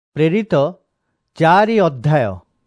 ପ୍ରେରିତ 4 ଅଧ୍ୟାୟ।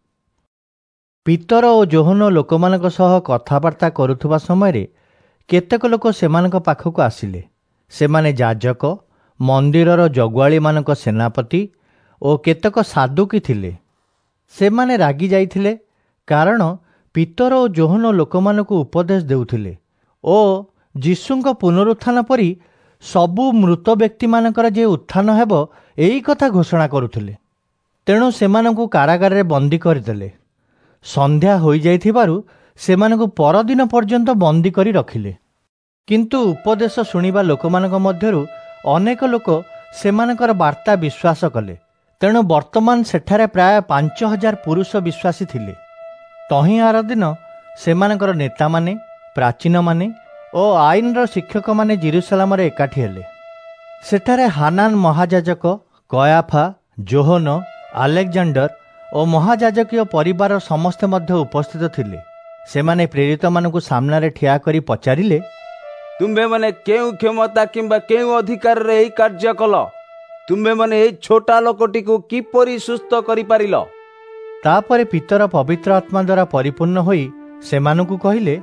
ପିତର ଓ ଯୋହନ ଲୋକମାନଙ୍କ ସହ କଥାବାର୍ତ୍ତା କରୁଥିବା ସମୟରେ କେତେକ ଲୋକ ସେମାନଙ୍କ ପାଖକୁ ଆସିଲେ। ସେମାନେ ଯାଜକ, ମନ୍ଦିରର ଜଗୁଆଳିମାନଙ୍କ ସେନାପତି ଓ କେତେକ ସାଦୁକୀ ଥିଲେ। ସେମାନେ ରାଗି ଯାଇଥିଲେ, କାରଣ ପିତର ଓ ଯୋହନ ଲୋକମାନଙ୍କୁ ଉପଦେଶ ଦେଉଥିଲେ ଓ ଯୀଶୁଙ୍କ ପୁନରୁତ୍ଥାନ ପରି ସବୁ ମୃତ ବ୍ୟକ୍ତିମାନଙ୍କର ଯେ ଉତ୍ଥାନ ହେବ ଏହି କଥା ଘୋଷଣା କରୁଥିଲେ। ତେଣୁ ସେମାନଙ୍କୁ କାରାଗାରରେ ବନ୍ଦୀ କରିଦେଲେ। ସନ୍ଧ୍ୟା ହୋଇଯାଇଥିବାରୁ ସେମାନଙ୍କୁ ପରଦିନ ପର୍ଯ୍ୟନ୍ତ ବନ୍ଦୀ କରି ରଖିଲେ। କିନ୍ତୁ ଉପଦେଶ ଶୁଣିବା ଲୋକମାନଙ୍କ ମଧ୍ୟରୁ ଅନେକ ଲୋକ ସେମାନଙ୍କର ବାର୍ତ୍ତା ବିଶ୍ୱାସ କଲେ। ତେଣୁ ବର୍ତ୍ତମାନ ସେଠାରେ ପ୍ରାୟ 5,000 ପୁରୁଷ ବିଶ୍ୱାସୀ ଥିଲେ। ତହିଁଆର ଦିନ ସେମାନଙ୍କର ନେତାମାନେ, ପ୍ରାଚୀନମାନେ ଓ ଆଇନର ଶିକ୍ଷକମାନେ ଜେରୁସାଲେମରେ ଏକାଠି ହେଲେ। ସେଠାରେ ହାନାନ ମହାଯାଜକ, କୟାଫା, ଯୋହନ, ଆଲେକଜାଣ୍ଡର ଓ ମହାଯାଜକୀୟ ପରିବାରର ସମସ୍ତେ ମଧ୍ୟ ଉପସ୍ଥିତ ଥିଲେ। ସେମାନେ ପ୍ରେରିତମାନଙ୍କୁ ସାମ୍ନାରେ ଠିଆ କରି ପଚାରିଲେ, ତୁମ୍ଭେମାନେ କେଉଁ କ୍ଷମତା କିମ୍ବା କେଉଁ ଅଧିକାରରେ ଏହି କାର୍ଯ୍ୟ କଲ? ତୁମ୍ଭେମାନେ ଏହି ଛୋଟା ଲୋକଟିକୁ କିପରି ସୁସ୍ଥ କରିପାରିଲ? ତାପରେ ପିତର ପବିତ୍ର ଆତ୍ମା ଦ୍ୱାରା ପରିପୂର୍ଣ୍ଣ ହୋଇ ସେମାନଙ୍କୁ କହିଲେ,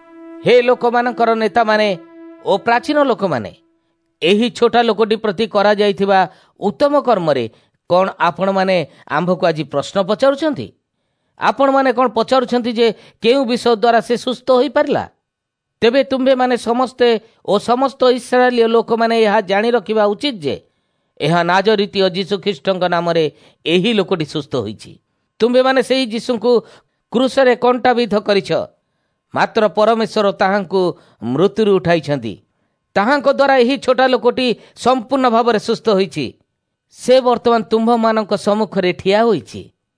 ହେ ଲୋକମାନଙ୍କର ନେତାମାନେ ଓ ପ୍ରାଚୀନ ଲୋକମାନେ, ଏହି ଛୋଟା ଲୋକଟି ପ୍ରତି କରାଯାଇଥିବା ଉତ୍ତମ କର୍ମରେ କ'ଣ ଆପଣମାନେ ଆମ୍ଭକୁ ଆଜି ପ୍ରଶ୍ନ ପଚାରୁଛନ୍ତି? ଆପଣମାନେ କ'ଣ ପଚାରୁଛନ୍ତି ଯେ କେଉଁ ବିଷୟ ଦ୍ୱାରା ସେ ସୁସ୍ଥ ହୋଇପାରିଲା? ତେବେ ତୁମ୍ଭେମାନେ ସମସ୍ତେ ଓ ସମସ୍ତ ଇସ୍ରାଏଲୀୟ ଲୋକମାନେ ଏହା ଜାଣି ରଖିବା ଉଚିତ ଯେ ଏହା ନାଜରୀତୀୟ ଯୀଶୁଖ୍ରୀଷ୍ଟଙ୍କ ନାମରେ ଏହି ଲୋକଟି ସୁସ୍ଥ ହୋଇଛି। ତୁମ୍ଭେମାନେ ସେହି ଯୀଶୁଙ୍କୁ କ୍ରୁଶରେ କଣ୍ଟାବିଦ୍ଧ କରିଛ, ମାତ୍ର ପରମେଶ୍ୱର ତାହାଙ୍କୁ ମୃତ୍ୟୁରୁ ଉଠାଇଛନ୍ତି। ତାହାଙ୍କ ଦ୍ୱାରା ଏହି ଛୋଟା ଲୋକଟି ସମ୍ପୂର୍ଣ୍ଣ ଭାବରେ ସୁସ୍ଥ ହୋଇଛି। ସେ ବର୍ତ୍ତମାନ ତୁମ୍ଭମାନଙ୍କ ସମ୍ମୁଖରେ ଠିଆ ହୋଇଛି।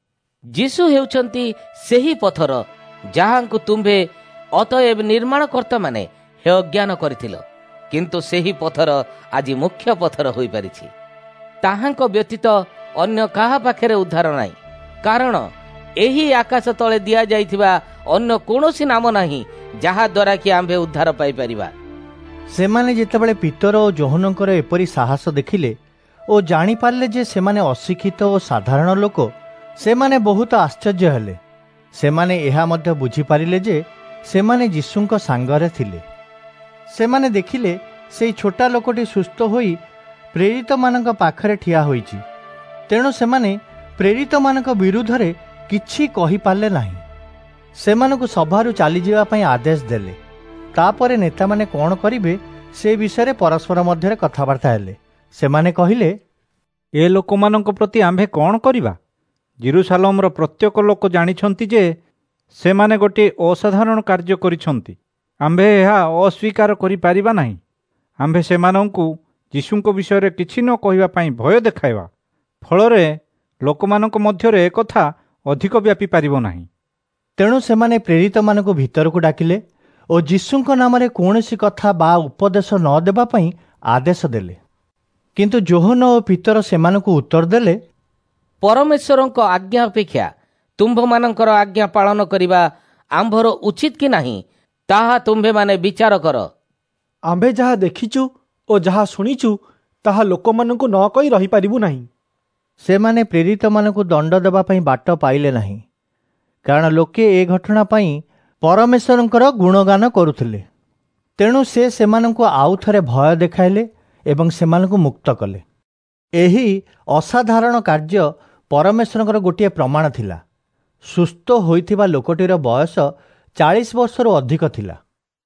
ଯୀଶୁ ହେଉଛନ୍ତି ସେହି ପଥର ଯାହାଙ୍କୁ ତୁମ୍ଭେ ଅତଏବ ନିର୍ମାଣକର୍ତ୍ତାମାନେ ହେୟ ଜ୍ଞାନ କରିଥିଲ, କିନ୍ତୁ ସେହି ପଥର ଆଜି ମୁଖ୍ୟ ପଥର ହୋଇପାରିଛି। ତାହାଙ୍କ ବ୍ୟତୀତ ଅନ୍ୟ କାହା ପାଖରେ ଉଦ୍ଧାର ନାହିଁ, କାରଣ ଏହି ଆକାଶ ତଳେ ଦିଆଯାଇଥିବା ଅନ୍ୟ କୌଣସି ନାମ ନାହିଁ ଯାହାଦ୍ୱାରା କି ଆମ୍ଭେ ଉଦ୍ଧାର ପାଇପାରିବା। ସେମାନେ ଯେତେବେଳେ ପିତର ଓ ଯୋହନଙ୍କର ଏପରି ସାହସ ଦେଖିଲେ ଓ ଜାଣିପାରିଲେ ଯେ ସେମାନେ ଅଶିକ୍ଷିତ ଓ ସାଧାରଣ ଲୋକ, ସେମାନେ ବହୁତ ଆଶ୍ଚର୍ଯ୍ୟ ହେଲେ। ସେମାନେ ଏହା ମଧ୍ୟ ବୁଝିପାରିଲେ ଯେ ସେମାନେ ଯୀଶୁଙ୍କ ସାଙ୍ଗରେ ଥିଲେ। ସେମାନେ ଦେଖିଲେ ସେହି ଛୋଟା ଲୋକଟି ସୁସ୍ଥ ହୋଇ ପ୍ରେରିତମାନଙ୍କ ପାଖରେ ଠିଆ ହୋଇଛି। ତେଣୁ ସେମାନେ ପ୍ରେରିତମାନଙ୍କ ବିରୁଦ୍ଧରେ କିଛି କହିପାରିଲେ ନାହିଁ। ସେମାନଙ୍କୁ ସଭାରୁ ଚାଲିଯିବା ପାଇଁ ଆଦେଶ ଦେଲେ। ତାପରେ ନେତାମାନେ କ'ଣ କରିବେ ସେ ବିଷୟରେ ପରସ୍ପର ମଧ୍ୟରେ କଥାବାର୍ତ୍ତା ହେଲେ। ସେମାନେ କହିଲେ, ଏ ଲୋକମାନଙ୍କ ପ୍ରତି ଆମ୍ଭେ କ'ଣ କରିବା? ଜେରୁସାଲେମର ପ୍ରତ୍ୟେକ ଲୋକ ଜାଣିଛନ୍ତି ଯେ ସେମାନେ ଗୋଟିଏ ଅସାଧାରଣ କାର୍ଯ୍ୟ କରିଛନ୍ତି। ଆମ୍ଭେ ଏହା ଅସ୍ୱୀକାର କରିପାରିବା ନାହିଁ। ଆମ୍ଭେ ସେମାନଙ୍କୁ ଯୀଶୁଙ୍କ ବିଷୟରେ କିଛି ନ କହିବା ପାଇଁ ଭୟ ଦେଖାଇବା। ଫଳରେ ଲୋକମାନଙ୍କ ମଧ୍ୟରେ ଏକଥା ଅଧିକ ବ୍ୟାପି ପାରିବ ନାହିଁ। ତେଣୁ ସେମାନେ ପ୍ରେରିତମାନଙ୍କୁ ଭିତରକୁ ଡାକିଲେ ଓ ଯୀଶୁଙ୍କ ନାମରେ କୌଣସି କଥା ବା ଉପଦେଶ ନ ଦେବା ପାଇଁ ଆଦେଶ ଦେଲେ। କିନ୍ତୁ ଯୋହନ ଓ ପିତର ସେମାନଙ୍କୁ ଉତ୍ତର ଦେଲେ, ପରମେଶ୍ୱରଙ୍କ ଆଜ୍ଞା ଅପେକ୍ଷା ତୁମ୍ଭମାନଙ୍କର ଆଜ୍ଞା ପାଳନ କରିବା ଆମ୍ଭର ଉଚିତ କି ନାହିଁ, ତାହା ତୁମ୍ଭେମାନେ ବିଚାର କର। ଆମ୍ଭେ ଯାହା ଦେଖିଛୁ ଓ ଯାହା ଶୁଣିଛୁ ତାହା ଲୋକମାନଙ୍କୁ ନ କହି ରହିପାରିବୁ ନାହିଁ। ସେମାନେ ପ୍ରେରିତମାନଙ୍କୁ ଦଣ୍ଡ ଦେବା ପାଇଁ ବାଟ ପାଇଲେ ନାହିଁ, କାରଣ ଲୋକେ ଏ ଘଟଣା ପାଇଁ ପରମେଶ୍ୱରଙ୍କର ଗୁଣଗାନ କରୁଥିଲେ। ତେଣୁ ସେ ସେମାନଙ୍କୁ ଆଉ ଥରେ ଭୟ ଦେଖାଇଲେ ଏବଂ ସେମାନଙ୍କୁ ମୁକ୍ତ କଲେ। ଏହି ଅସାଧାରଣ କାର୍ଯ୍ୟ ପରମେଶ୍ୱରଙ୍କର ଗୋଟିଏ ପ୍ରମାଣ ଥିଲା। ସୁସ୍ଥ ହୋଇଥିବା ଲୋକଟିର ବୟସ 40 ବର୍ଷରୁ ଅଧିକ ଥିଲା।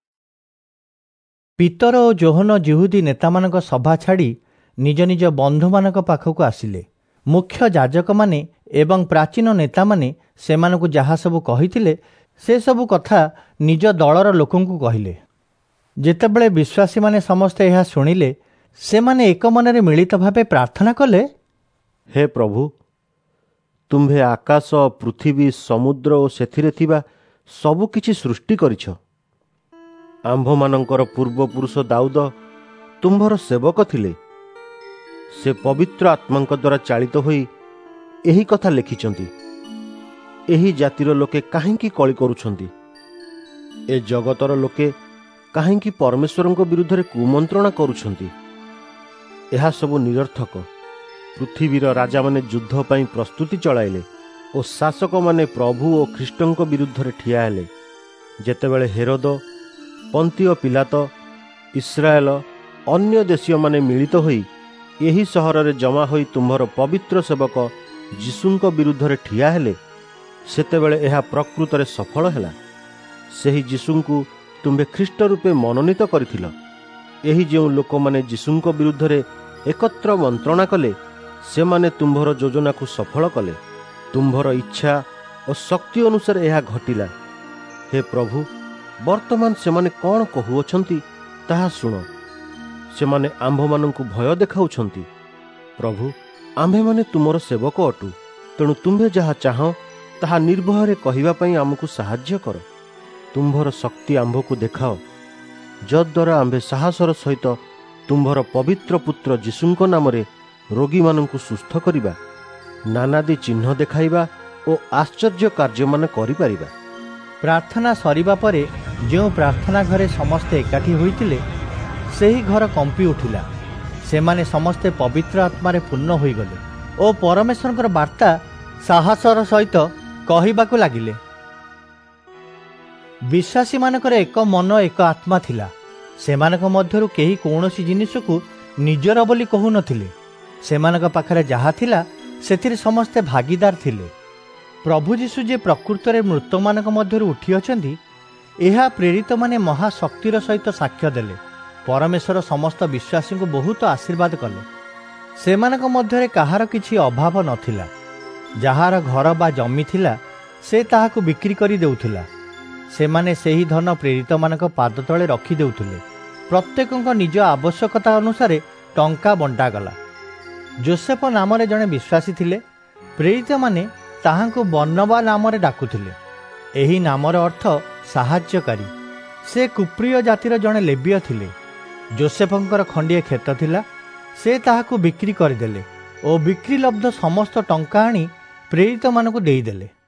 ପିତର ଓ ଯୋହନ ଯିହୁଦୀ ନେତାମାନଙ୍କ ସଭା ଛାଡ଼ି ନିଜ ନିଜ ବନ୍ଧୁମାନଙ୍କ ପାଖକୁ ଆସିଲେ। ମୁଖ୍ୟ ଯାଜକମାନେ ଏବଂ ପ୍ରାଚୀନ ନେତାମାନେ ସେମାନଙ୍କୁ ଯାହା ସବୁ କହିଥିଲେ ସେସବୁ କଥା ନିଜ ଦଳର ଲୋକଙ୍କୁ କହିଲେ। ଯେତେବେଳେ ବିଶ୍ୱାସୀମାନେ ସମସ୍ତେ ଏହା ଶୁଣିଲେ, ସେମାନେ ଏକ ମନରେ ମିଳିତ ଭାବେ ପ୍ରାର୍ଥନା କଲେ, ହେ ପ୍ରଭୁ, ତୁମ୍ଭେ ଆକାଶ, ପୃଥିବୀ, ସମୁଦ୍ର ଓ ସେଥିରେ ଥିବା ସବୁ କିଛି ସୃଷ୍ଟି କରିଛ। ଆମ୍ଭମାନଙ୍କର ପୂର୍ବପୁରୁଷ ଦାଉଦ ତୁମ୍ଭର ସେବକ ଥିଲେ। ସେ ପବିତ୍ର ଆତ୍ମାଙ୍କ ଦ୍ୱାରା ଚାଳିତ ହୋଇ ଏହି କଥା ଲେଖିଛନ୍ତି। ଏହି ଜାତିର ଲୋକେ କାହିଁକି କଳି କରୁଛନ୍ତି? ଏ ଜଗତର ଲୋକେ କାହିଁକି ପରମେଶ୍ୱରଙ୍କ ବିରୁଦ୍ଧରେ କୁମନ୍ତ୍ରଣା କରୁଛନ୍ତି? ଏହା ସବୁ ନିରର୍ଥକ। ପୃଥିବୀର ରାଜାମାନେ ଯୁଦ୍ଧ ପାଇଁ ପ୍ରସ୍ତୁତି ଚଳାଇଲେ ଓ ଶାସକମାନେ ପ୍ରଭୁ ଓ ଖ୍ରୀଷ୍ଟଙ୍କ ବିରୁଦ୍ଧରେ ଠିଆ ହେଲେ। ଯେତେବେଳେ ହେରୋଦ, ପନ୍ତିଓ ପିଲାତ, ଇସ୍ରାଏଲ, ଅନ୍ୟ ଦେଶୀୟମାନେ ମିଳିତ ହୋଇ ଏହି ସହରରେ ଜମା ହୋଇ ତୁମ୍ଭର ପବିତ୍ର ସେବକ ଯୀଶୁଙ୍କ ବିରୁଦ୍ଧରେ ଠିଆ ହେଲେ, ସେତେବେଳେ ଏହା ପ୍ରକୃତରେ ସଫଳ ହେଲା। ସେହି ଯୀଶୁଙ୍କୁ ତୁମ୍ଭେ ଖ୍ରୀଷ୍ଟ ରୂପେ ମନୋନୀତ କରିଥିଲ। ଏହି ଯେଉଁ ଲୋକମାନେ ଯୀଶୁଙ୍କ ବିରୁଦ୍ଧରେ ଏକତ୍ର ମନ୍ତ୍ରଣା କଲେ, ସେମାନେ ତୁମ୍ଭର ଯୋଜନାକୁ ସଫଳ କଲେ। ତୁମ୍ଭର ଇଚ୍ଛା ଓ ଶକ୍ତି ଅନୁସାରେ ଏହା ଘଟିଲା। ହେ ପ୍ରଭୁ, ବର୍ତ୍ତମାନ ସେମାନେ କ'ଣ କହୁଅଛନ୍ତି ତାହା ଶୁଣ। ସେମାନେ ଆମ୍ଭମାନଙ୍କୁ ଭୟ ଦେଖାଉଛନ୍ତି। ପ୍ରଭୁ, ଆମ୍ଭେମାନେ ତୁମର ସେବକ ଅଟୁ, ତେଣୁ ତୁମ୍ଭେ ଯାହା ଚାହଁ ତାହା ନିର୍ଭୟରେ କହିବା ପାଇଁ ଆମକୁ ସାହାଯ୍ୟ କର। ତୁମ୍ଭର ଶକ୍ତି ଆମ୍ଭକୁ ଦେଖାଅ, ଯଦ୍ୱାରା ଆମ୍ଭେ ସାହସର ସହିତ ତୁମ୍ଭର ପବିତ୍ର ପୁତ୍ର ଯୀଶୁଙ୍କ ନାମରେ ରୋଗୀମାନଙ୍କୁ ସୁସ୍ଥ କରିବା, ନାନାଦି ଚିହ୍ନ ଦେଖାଇବା ଓ ଆଶ୍ଚର୍ଯ୍ୟ କାର୍ଯ୍ୟମାନ କରିପାରିବା। ପ୍ରାର୍ଥନା ସରିବା ପରେ ଯେଉଁ ପ୍ରାର୍ଥନା ଘରେ ସମସ୍ତେ ଏକାଠି ହୋଇଥିଲେ, ସେହି ଘର କମ୍ପି ଉଠିଲା। ସେମାନେ ସମସ୍ତେ ପବିତ୍ର ଆତ୍ମାରେ ପୂର୍ଣ୍ଣ ହୋଇଗଲେ ଓ ପରମେଶ୍ୱରଙ୍କର ବାର୍ତ୍ତା ସାହସର ସହିତ କହିବାକୁ ଲାଗିଲେ। ବିଶ୍ୱାସୀମାନଙ୍କର ଏକ ମନ, ଏକ ଆତ୍ମା ଥିଲା। ସେମାନଙ୍କ ମଧ୍ୟରୁ କେହି କୌଣସି ଜିନିଷକୁ ନିଜର ବୋଲି କହୁନଥିଲେ। ସେମାନଙ୍କ ପାଖରେ ଯାହା ଥିଲା ସେଥିରେ ସମସ୍ତେ ଭାଗିଦାର ଥିଲେ। ପ୍ରଭୁ ଯୀଶୁ ଯେ ପ୍ରକୃତରେ ମୃତମାନଙ୍କ ମଧ୍ୟରୁ ଉଠିଅଛନ୍ତି, ଏହା ପ୍ରେରିତମାନେ ମହାଶକ୍ତିର ସହିତ ସାକ୍ଷ୍ୟ ଦେଲେ। ପରମେଶ୍ୱର ସମସ୍ତ ବିଶ୍ୱାସୀଙ୍କୁ ବହୁତ ଆଶୀର୍ବାଦ କଲେ। ସେମାନଙ୍କ ମଧ୍ୟରେ କାହାର କିଛି ଅଭାବ ନଥିଲା। ଯାହାର ଘର ବା ଜମି ଥିଲା, ସେ ତାହାକୁ ବିକ୍ରି କରି ଦେଉଥିଲା। ସେମାନେ ସେହି ଧନ ପ୍ରେରିତମାନଙ୍କ ପାଦ ତଳେ ରଖିଦେଉଥିଲେ। ପ୍ରତ୍ୟେକଙ୍କ ନିଜ ଆବଶ୍ୟକତା ଅନୁସାରେ ଟଙ୍କା ବଣ୍ଟାଗଲା। ଯୋସେଫ ନାମରେ ଜଣେ ବିଶ୍ୱାସୀ ଥିଲେ। ପ୍ରେରିତମାନେ ତାହାଙ୍କୁ ବର୍ଣ୍ଣବା ନାମରେ ଡାକୁଥିଲେ। ଏହି ନାମର ଅର୍ଥ ସାହାଯ୍ୟକାରୀ। ସେ କୁପ୍ରିୟ ଜାତିର ଜଣେ ଲେବୀୟ ଥିଲେ। ଯୋସେଫଙ୍କର ଖଣ୍ଡିଏ କ୍ଷେତ ଥିଲା। ସେ ତାହାକୁ ବିକ୍ରି କରିଦେଲେ ଓ ବିକ୍ରିଲବ୍ଧ ସମସ୍ତ ଟଙ୍କା ଆଣି ପ୍ରେରିତମାନଙ୍କୁ ଦେଇଦେଲେ।